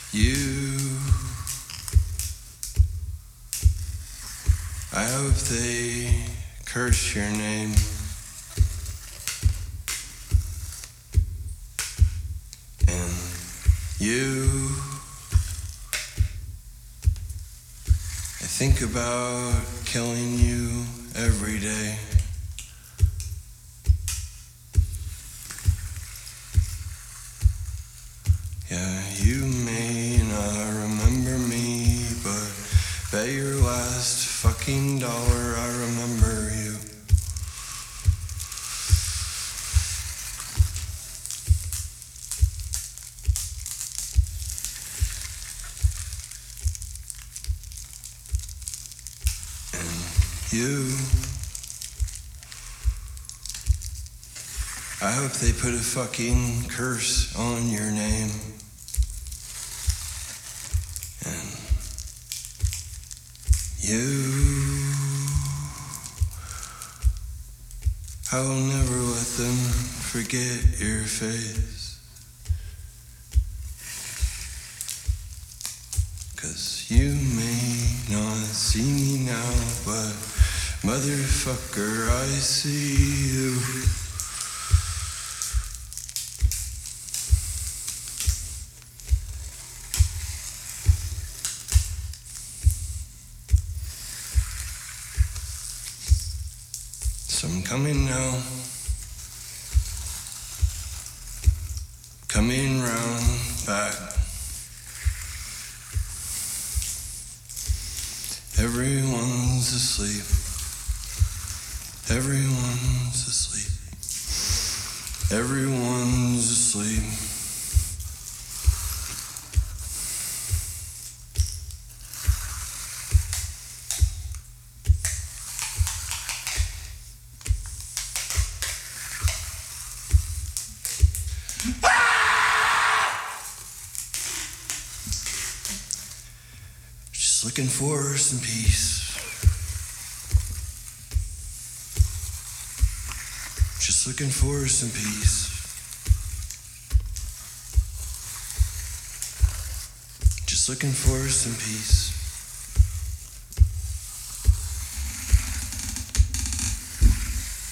You, I hope they curse your name. And you, I think about killing you every day. Yeah, you may not remember me, but bet your last fucking dollar I remember you. And you, I hope they put a fucking curse on your name. And you, I will never let them forget your face. 'Cause you may not see me now, but motherfucker, I see you. So I'm coming now, coming round back. Everyone's asleep, everyone's asleep, everyone's asleep. Just looking for some peace. Just looking for some peace. Just looking for some peace.